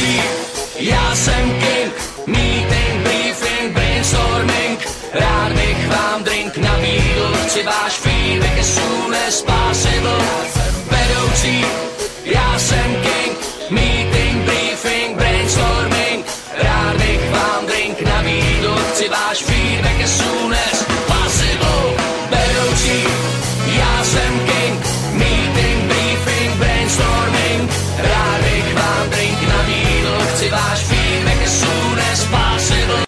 vedoucí, já jsem king, meeting, briefing, brainstorming, rád bych vám drink nabídl, chci váš feedback as soon as possible, vedoucí,